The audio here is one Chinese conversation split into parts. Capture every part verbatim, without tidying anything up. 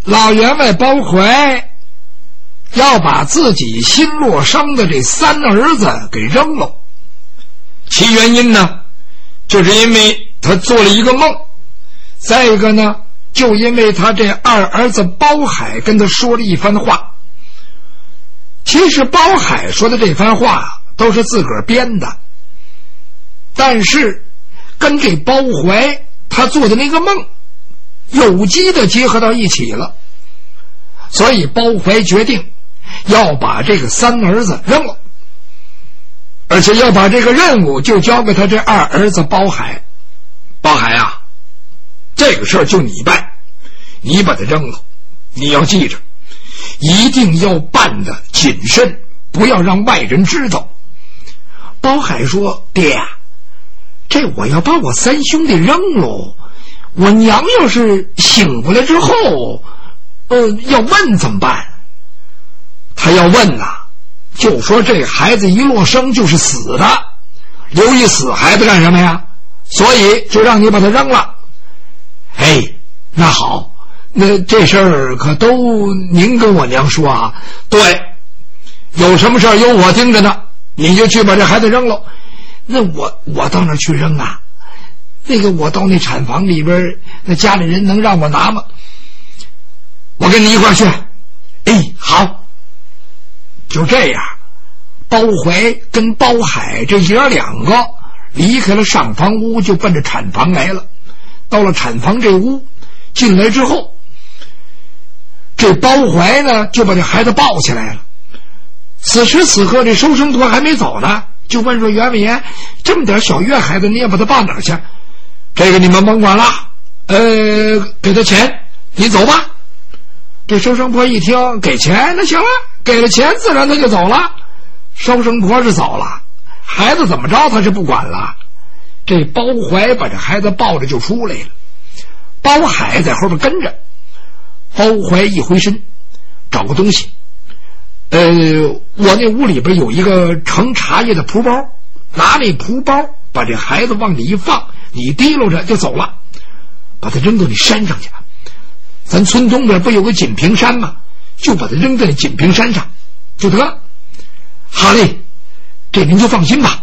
老员外包怀要把自己新落生的这三儿子给扔了，其原因呢，就是因为他做了一个梦，再一个呢，就因为他这二儿子包海跟他说了一番话。其实包海说的这番话都是自个儿编的，但是跟这包怀他做的那个梦有机的结合到一起了，所以包怀决定要把这个三儿子扔了，而且要把这个任务就交给他这二儿子包海。包海啊，这个事儿就你办，你把他扔了，你要记着，一定要办得谨慎，不要让外人知道。包海说：爹，这我要把我三兄弟扔了，我娘要是醒过来之后呃，要问怎么办？他要问呐、啊，就说这孩子一落生就是死的，留一死孩子干什么呀？所以就让你把他扔了。哎，那好，那这事儿可都您跟我娘说啊。对，有什么事儿有我盯着呢，你就去把这孩子扔了。那我我到那去扔啊？那个我到那产房里边，那家里人能让我拿吗？我跟你一块去。哎，好。就这样，包怀跟包海这爷两个离开了上房屋，就奔着产房来了。到了产房这屋，进来之后，这包怀呢就把这孩子抱起来了。此时此刻这收生婆还没走呢，就问说：袁伟爷，这么点小月孩子你也把他抱哪儿去？这个你们甭管了，呃，给他钱，你走吧。这收生婆一听给钱，那行了，给了钱自然他就走了。收生婆是走了，孩子怎么着他是不管了。这包怀把这孩子抱着就出来了，包海在后边跟着。包怀一回身找个东西，呃，我那屋里边有一个盛茶叶的蒲包，拿那蒲包把这孩子往里一放，你提溜着就走了，把他扔到你山上去。咱村东边不有个锦屏山吗？就把他扔在锦屏山上就得了。好嘞，这您就放心吧。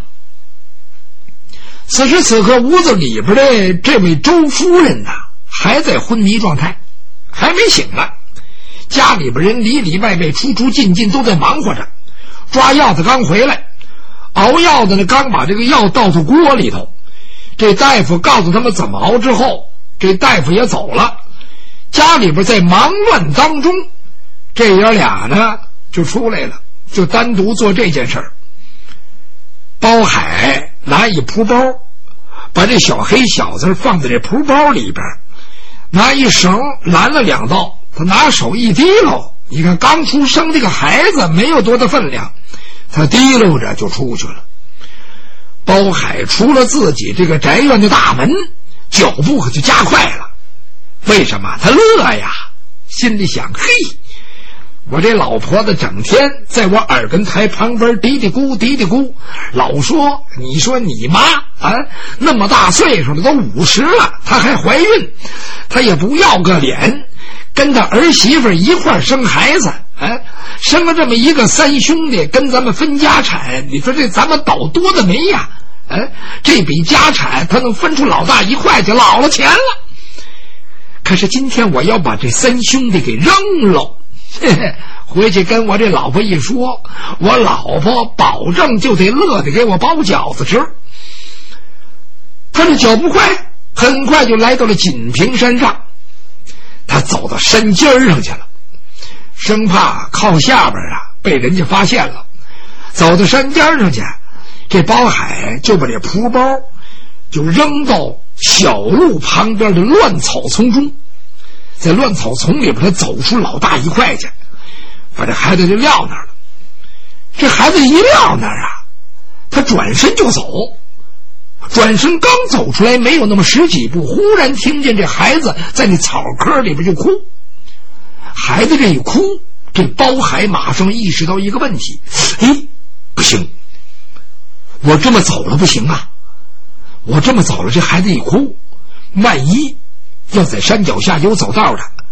此时此刻屋子里边的这位周夫人呐、啊，还在昏迷状态，还没醒呢。家里边人里里外外出出进进都在忙活着，抓药的刚回来，熬药的呢刚把这个药倒到锅里头。这大夫告诉他们怎么熬之后，这大夫也走了。家里边在忙乱当中，这爷俩呢就出来了，就单独做这件事儿。包海拿一蒲包，把这小黑小子放在这蒲包里边，拿一绳拦了两道，他拿手一提溜，你看刚出生这个孩子没有多大分量，他提溜着就出去了。包海出了自己这个宅院的大门，脚步可就加快了。为什么？他乐呀，心里想，嘿，我这老婆子整天在我耳根台旁边嘀嘀咕嘀嘀咕，老说你说你妈啊，那么大岁数了，都五十了，她还怀孕，她也不要个脸跟她儿媳妇一块生孩子，哎，生了这么一个三兄弟，跟咱们分家产，你说这咱们倒多的没呀？哎，这笔家产他能分出老大一块去，老了钱了。可是今天我要把这三兄弟给扔了，嘿嘿，回去跟我这老婆一说，我老婆保证就得乐得给我包饺子吃。他这脚步快，很快就来到了锦屏山上。他走到山尖上去了，生怕靠下边啊被人家发现了。走到山尖上去，这包海就把这蒲包就扔到小路旁边的乱草丛中，在乱草丛里边他走出老大一块去，把这孩子就撂那儿了。这孩子一撂那儿啊，他转身就走，转身刚走出来没有那么十几步，忽然听见这孩子在那草棵里边就哭。孩子这一哭，这包海马上意识到一个问题，哎，不行，我这么走了不行啊，我这么走了，这孩子一哭，万一要在山脚下有走道的，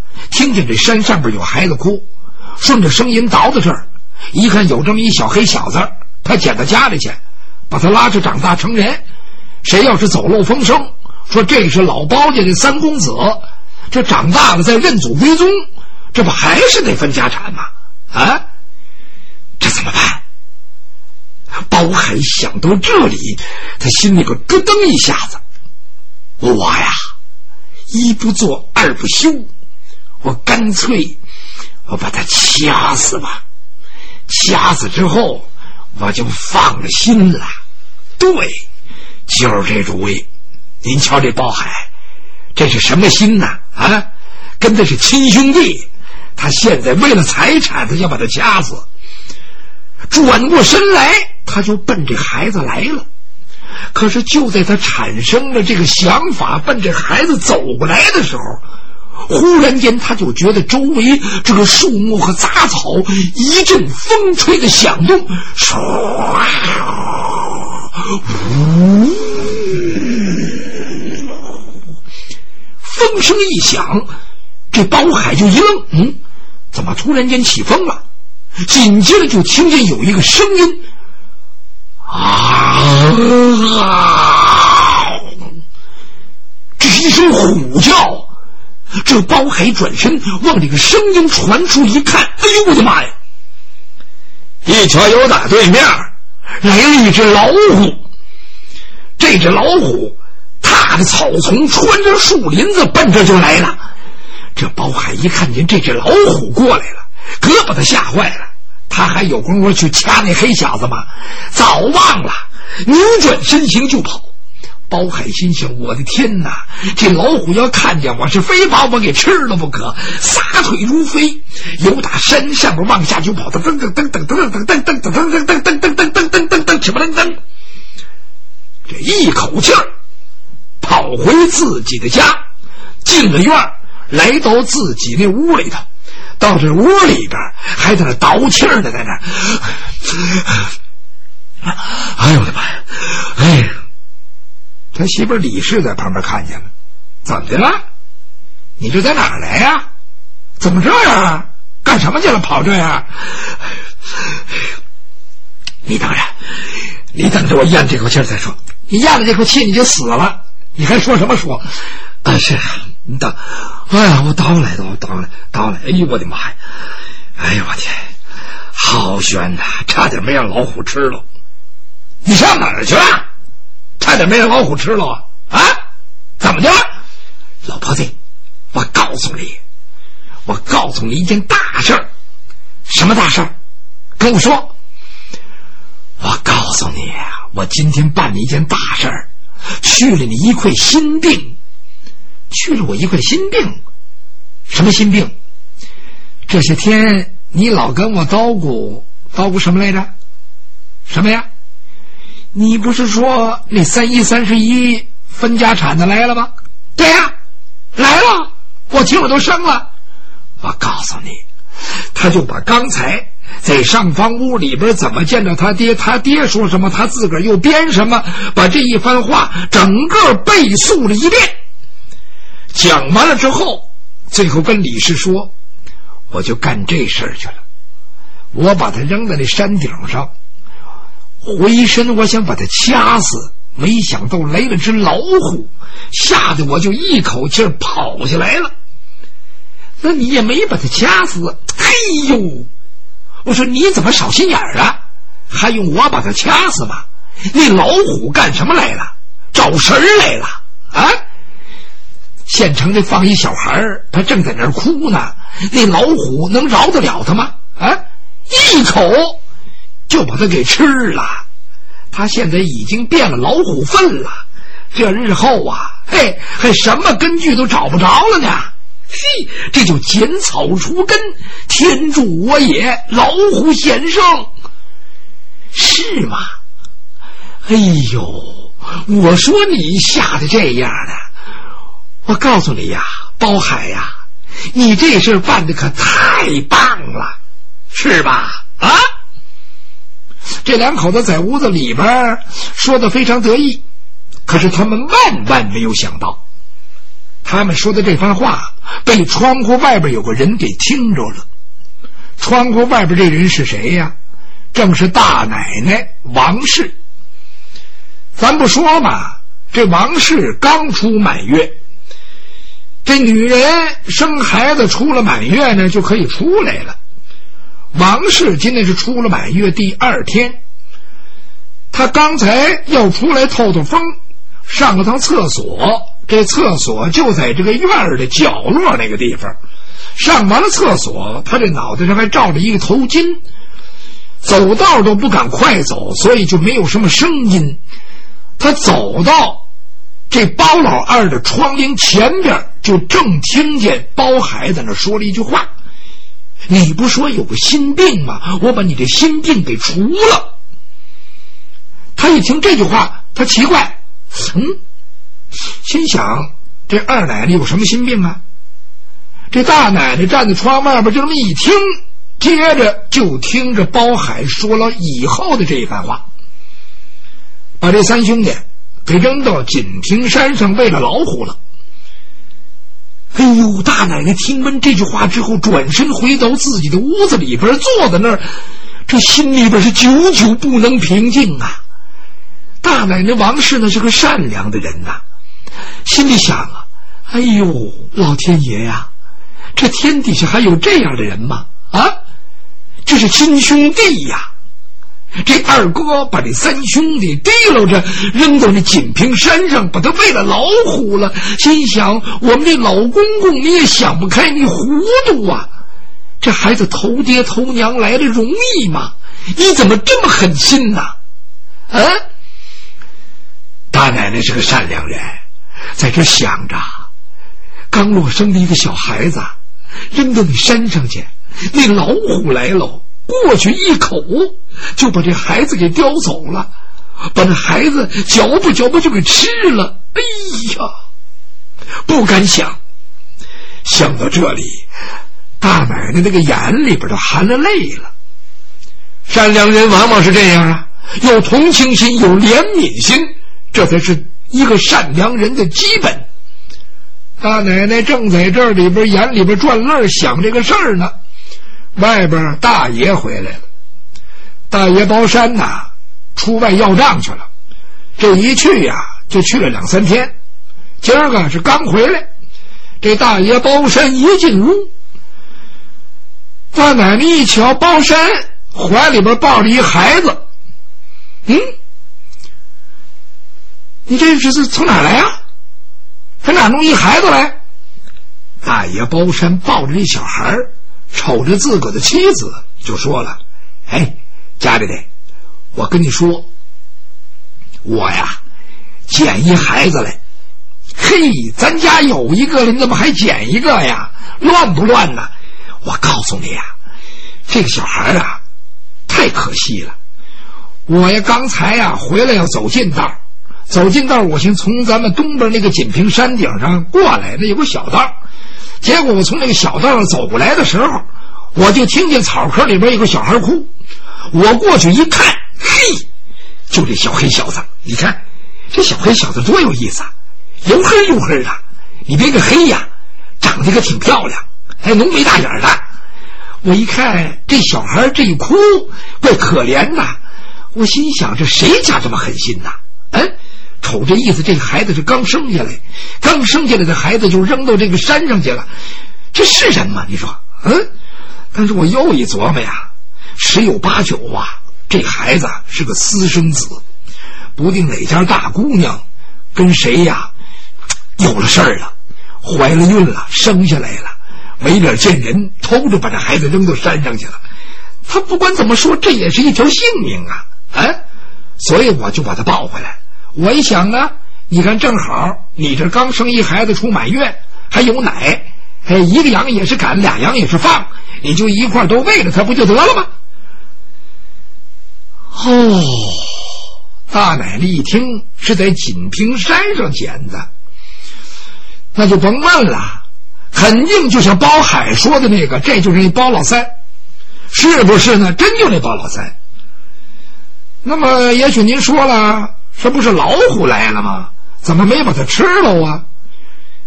听见这山上边有孩子哭，顺着声音倒到这儿，一看有这么一小黑小子，他捡到家里去，把他拉着长大成人。谁要是走漏风声，说这是老包家的三公子，这长大了再认祖归宗，这不还是得分家产吗？啊，这怎么办？包海想到这里，他心里边咯噔一下子，我呀，一不做二不休，我干脆我把他掐死吧，掐死之后我就放了心了。对，就是这主意。您瞧这包海，这是什么心呢？啊，跟他是亲兄弟，他现在为了财产，他要把他掐死。转过身来，他就奔这孩子来了。可是就在他产生了这个想法，奔这孩子走过来的时候，忽然间他就觉得周围这个树木和杂草一阵风吹的响动，唰，呜，风声一响，这包海就一愣，嗯，怎么突然间起风了？紧接着就听见有一个声音，啊，这是一声虎叫。这包海转身往这个声音传出一看，哎呦我的妈呀！一瞧有打对面来了一只老虎。这只老虎踏着草丛，穿着树林子，奔这就来了。这包海一看见这只老虎过来了，可把他吓坏了。他还有功夫去掐那黑小子吗？早忘了，扭转身形就跑。包海心想，我的天哪，这老虎要看见我，是非把我给吃了不可。撒腿如飞，由打山上边往下就跑，噔噔噔噔噔噔噔噔噔噔噔噔噔噔噔噔噔噔噔，什么噔噔，这一口气儿跑回自己的家，进了院，来到自己那屋里头。到这屋里边还在那倒气儿呢，在那，哎呦我的妈呀！哎呀，他媳妇李氏在旁边看见了，怎么的了？你这在哪儿来呀？怎么这样啊？干什么去了？跑这样？你等着，你等着我咽这口气再说。你咽了这口气你就死了，你还说什么说？啊，是你等，哎呀，我倒来倒倒来倒来，哎呦我的妈呀！哎呦我天，好悬呐，差点没让老虎吃了。你上哪儿去了？差点没让老虎吃了啊！啊，怎么的？老婆子，我告诉你，我告诉你一件大事儿。什么大事儿？跟我说。我告诉你啊，我今天办了一件大事儿，去了你一块心病。去了我一块心病。什么心病？这些天你老跟我叨咕叨咕什么来着？什么呀？你不是说那三一三十一分家产的来了吗？对呀，来了，我听我都生了。我告诉你，他就把刚才在上房屋里边怎么见着他爹，他爹说什么，他自个儿又编什么，把这一番话整个背述了一遍。讲完了之后，最后跟李氏说，我就干这事儿去了。我把他扔在那山顶上，回身我想把他掐死，没想到来了只老虎，吓得我就一口气跑下来了。那你也没把他掐死。哎呦，我说你怎么少心眼儿啊？还用我把他掐死吗？那老虎干什么来了？找食儿来了啊！县城里放一小孩，他正在那儿哭呢，那老虎能饶得了他吗？啊，一口就把他给吃了。他现在已经变了老虎粪了，这日后啊，嘿，还什么根据都找不着了呢。嘿，这就剪草除根，天助我也，老虎先生，是吗？哎呦，我说你吓得这样的，我告诉你呀，包海呀，你这事办得可太棒了，是吧？啊！这两口子在屋子里边说得非常得意，可是他们万万没有想到， 他们说的这番话被窗户外边有个人给听着了。窗户外边这人是谁呀？正是大奶奶王氏。咱不说嘛，这王氏刚出满月，这女人生孩子出了满月呢就可以出来了。王氏今天是出了满月第二天，她刚才要出来透透风，上了趟厕所，这厕所就在这个院儿的角落那个地方。上完了厕所，她这脑袋上还罩着一个头巾，走道都不敢快走，所以就没有什么声音。她走到这包老二的窗棂前边，就正听见包海在那说了一句话：你不说有个心病吗？我把你这心病给除了。他一听这句话，他奇怪，嗯，心想这二奶奶有什么心病啊？这大奶奶站在窗外边就这么一听，接着就听着包海说了以后的这一番话，把这三兄弟给扔到锦屏山上喂了老虎了。哎呦，大奶奶听闻这句话之后，转身回到自己的屋子里边，坐在那儿，这心里边是久久不能平静啊。大奶奶王氏呢是个善良的人呐、啊，心里想啊，哎呦，老天爷呀、啊，这天底下还有这样的人吗？啊，这是亲兄弟呀！这二哥把这三兄弟提溜着扔到那锦屏山上，把他喂了老虎了。心想，我们这老公公你也想不开，你糊涂啊！这孩子头爹头娘来的容易吗？你怎么这么狠心呢？啊！大奶奶是个善良人，在这想着，刚落生的一个小孩子扔到你山上去，那老虎来了，过去一口就把这孩子给叼走了，把这孩子嚼吧嚼吧就给吃了。哎呀，不敢想。想到这里，大奶奶那个眼里边都含了泪了。善良人往往是这样啊，有同情心，有怜悯心，这才是一个善良人的基本。大奶奶正在这里边眼里边转泪想这个事儿呢，外边大爷回来了。大爷包山呐、啊，出外要账去了，这一去呀、啊、就去了两三天，今儿个是刚回来。这大爷包山一进屋，大奶奶一瞧，包山怀里边抱着一孩子，嗯，你这是从哪来啊？他哪弄一孩子来？大爷包山抱着这小孩，瞅着自个的妻子就说了：哎，家里的，我跟你说，我呀捡一孩子来。嘿，咱家有一个了，你怎么还捡一个呀？乱不乱呢？我告诉你呀，这个小孩啊太可惜了。我呀刚才呀回来要走近道，走近道我先从咱们东边那个锦屏山顶上过来，那有个小道，结果我从那个小道上走过来的时候，我就听见草坑里边有个小孩哭。我过去一看，嘿，就这小黑小子，你看这小黑小子多有意思啊，黝黑黝黑的，你别个黑呀，长得可挺漂亮，还浓眉大眼的。我一看这小孩这一哭，怪可怜的，我心想这谁家这么狠心呐？嗯，瞅这意思，这个孩子是刚生下来，刚生下来的孩子就扔到这个山上去了，这是人吗？你说，嗯？但是我又一琢磨呀，十有八九啊，这孩子是个私生子，不定哪家大姑娘跟谁呀有了事儿了，怀了孕了，生下来了，没脸见人，偷着把这孩子扔到山上去了。他不管怎么说，这也是一条性命啊！哎，所以我就把他抱回来。我一想呢，你看正好你这刚生一孩子出满月，还有奶，哎，一个羊也是赶，俩羊也是放，你就一块都喂了他不就得了吗？哦，大奶奶一听是在锦屏山上捡的，那就甭问了，肯定就像包海说的那个，这就是那包老三，是不是呢？真就那包老三。那么也许您说了，这不是老虎来了吗？怎么没把它吃了啊？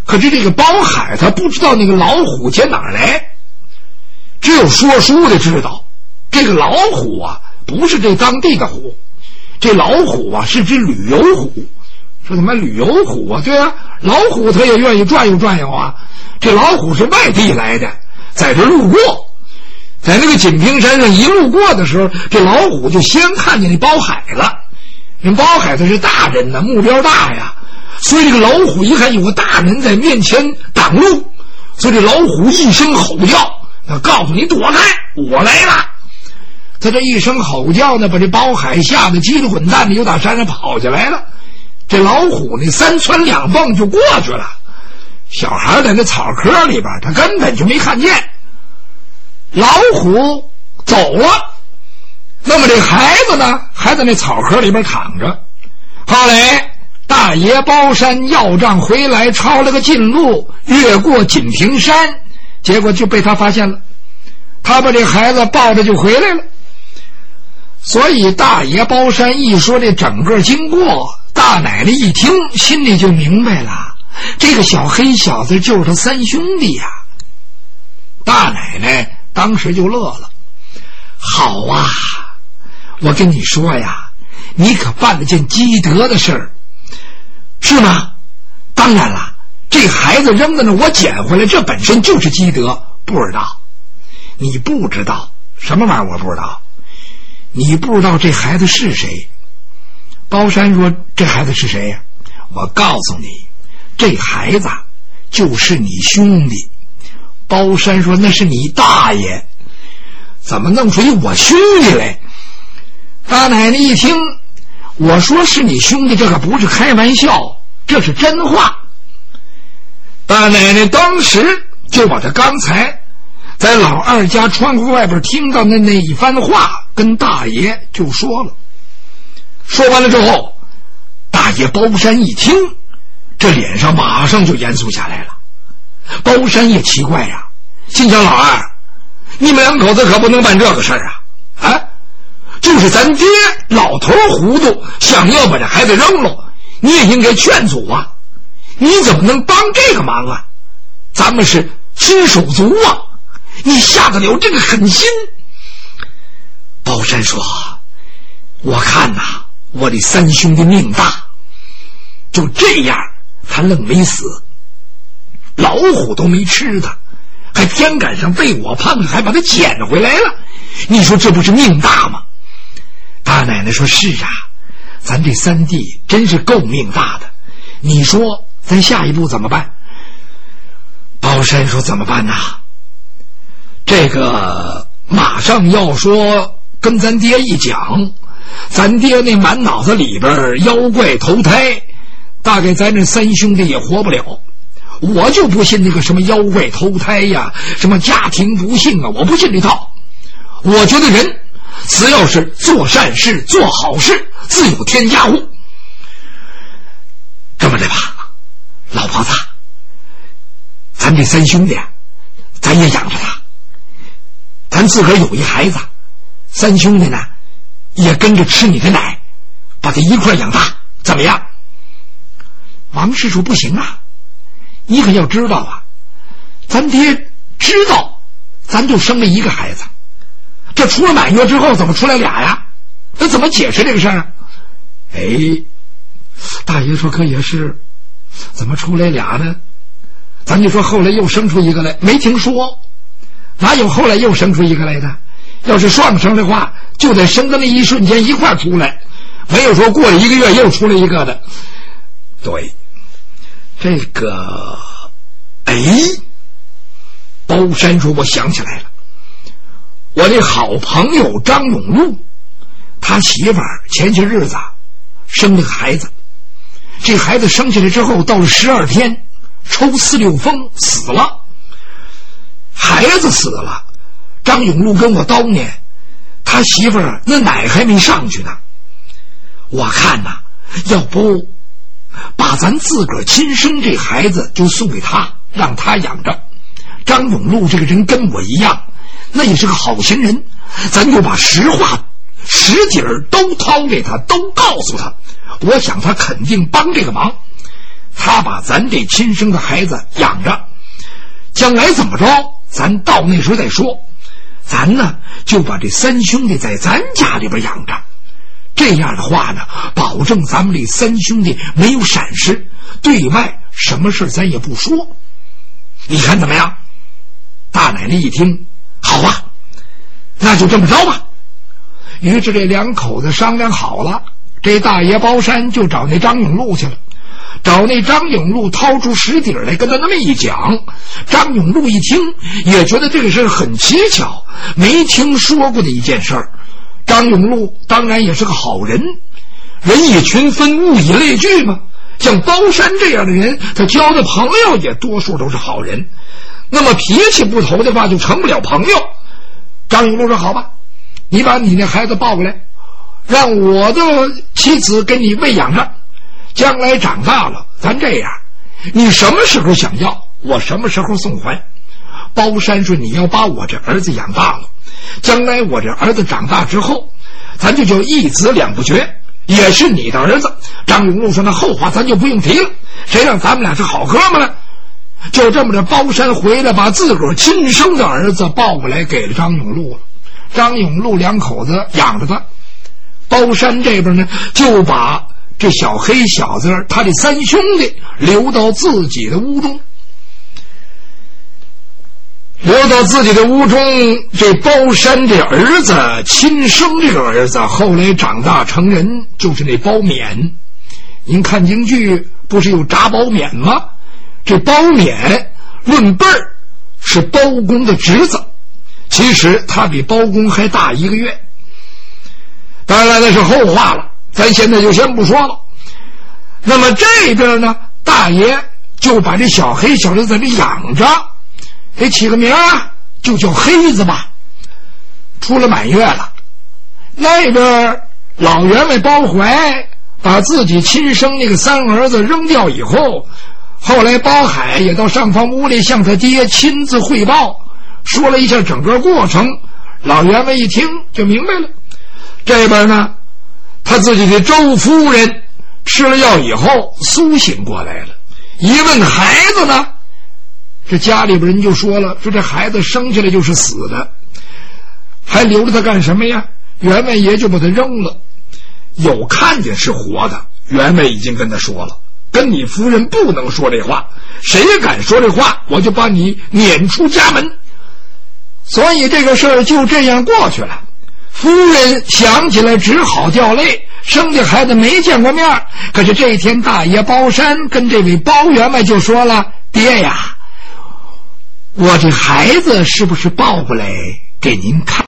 可是这个包海他不知道那个老虎捡哪儿来，只有说书的知道，这个老虎啊不是这当地的虎，这老虎啊是只旅游虎。说他妈旅游虎啊，对啊，老虎他也愿意转悠转悠啊。这老虎是外地来的，在这路过，在那个锦屏山上一路过的时候，这老虎就先看见那包海了。人包海他是大人呢，目标大呀，所以这个老虎一看有个大人在面前挡路，所以这老虎一声吼叫，那告诉你躲开，我来了。他这一声吼叫呢，把这包海吓得急得滚蛋的，又打山上跑下来了。这老虎那三窜两蹦就过去了，小孩在那草窠里边，他根本就没看见。老虎走了，那么这孩子呢，还在那草窠里边躺着。后来大爷包山要账回来，抄了个近路，越过锦屏山，结果就被他发现了。他把这孩子抱着就回来了。所以大爷包山一说这整个经过，大奶奶一听心里就明白了，这个小黑小子就是他三兄弟呀。大奶奶当时就乐了，好啊，我跟你说呀，你可办了件积德的事儿，是吗？当然了，这孩子扔在那我捡回来，这本身就是积德。不知道，你不知道什么玩意儿？我不知道，你不知道这孩子是谁。包山说，这孩子是谁呀？我告诉你，这孩子就是你兄弟。包山说，那是你大爷，怎么弄出一我兄弟来？大奶奶一听我说是你兄弟，这可不是开玩笑，这是真话。大奶奶当时就把他刚才在老二家窗户外边听到的那一番话跟大爷就说了。说完了之后，大爷包山一听，这脸上马上就严肃下来了。包山也奇怪呀，心想，老二，你们两口子可不能办这个事儿啊！啊，就是咱爹老头糊涂，想要把这孩子扔了，你也应该劝阻啊！你怎么能帮这个忙啊？咱们是亲手足啊，你下得了这个狠心？包山说，我看呐、啊，我这三兄弟命大，就这样他愣没死，老虎都没吃他，还偏赶上被我碰了，还把他捡回来了，你说这不是命大吗？大奶奶说，是啊，咱这三弟真是够命大的，你说咱下一步怎么办？包山说，怎么办呢？这个马上要说跟咱爹一讲，咱爹那满脑子里边妖怪投胎，大概咱这三兄弟也活不了。我就不信那个什么妖怪投胎呀，什么家庭不幸啊，我不信这套。我觉得人只要是做善事做好事，自有天加护。这么的吧，老婆子，咱这三兄弟咱也养着他，咱自个儿有一孩子，三兄弟呢也跟着吃你的奶，把他一块养大，怎么样？王氏说，不行啊，你可要知道啊，咱爹知道咱就生了一个孩子，这出了满月之后怎么出来俩呀？那怎么解释这个事儿啊？哎，大爷说，可也是，怎么出来俩呢？咱就说后来又生出一个来，没听说，哪有后来又生出一个来的？要是双生的话，就得生的那一瞬间一块出来，没有说过了一个月又出来一个的。对，这个，哎，包山说，我想起来了，我这好朋友张永禄，他媳妇儿前些日子生了个孩子，这孩子生下来之后到了十二天，抽四六风死了。孩子死了，张永禄跟我叨念，他媳妇儿那奶还没上去呢。我看呐、啊，要不把咱自个儿亲生这孩子就送给他，让他养着。张永禄这个人跟我一样，那也是个好心人，咱就把实话实底儿都掏给他，都告诉他，我想他肯定帮这个忙。 他把咱这亲生的孩子养着，将来怎么着咱到那时候再说，咱呢就把这三兄弟在咱家里边养着，这样的话呢保证咱们这三兄弟没有闪失，对外什么事咱也不说，你看怎么样？大奶奶一听，好啊，那就这么着吧。于是这两口子商量好了，这大爷包山就找那张永禄去了，找那张永禄掏出实底来跟他那么一讲。张永禄一听也觉得这个事很蹊跷，没听说过的一件事儿。张永禄当然也是个好人，人以群分，物以类聚嘛，像包山这样的人，他交的朋友也多数都是好人，那么脾气不投的话就成不了朋友。张永禄说，好吧，你把你那孩子抱过来，让我的妻子给你喂养着，将来长大了咱这样，你什么时候想要我什么时候送还。包山说，你要把我这儿子养大了，将来我这儿子长大之后，咱就叫一子两不绝，也是你的儿子。张永禄说，那后话咱就不用提了，谁让咱们俩是好哥们了。就这么着，包山回来把自个儿亲生的儿子抱过来给了张永禄了。张永禄两口子养着他，包山这边呢就把这小黑小子他这三兄弟留到自己的屋中。留到自己的屋中，这包山这儿子亲生这个儿子后来长大成人，就是那包勉。您看京剧不是有铡包勉吗？这包勉论辈儿是包公的侄子，其实他比包公还大一个月。当然那是后话了，咱现在就先不说了。那么这边呢，大爷就把这小黑小子在这养着，得起个名啊，就叫黑子吧。出了满月了，那边老员外包怀把自己亲生那个三儿子扔掉以后，后来包海也到上房屋里向他爹亲自汇报，说了一下整个过程。老员外一听就明白了。这边呢，他自己的周夫人吃了药以后苏醒过来了，一问孩子呢，这家里边人就说了，说这孩子生下来就是死的，还留着他干什么呀？员外爷就把他扔了。有看见是活的，员外已经跟他说了，跟你夫人不能说这话，谁敢说这话我就把你撵出家门。所以这个事儿就这样过去了。夫人想起来只好掉泪，生的孩子没见过面，可是这一天大爷包山跟这位包员外就说了，爹呀，我这孩子是不是抱过来给您看？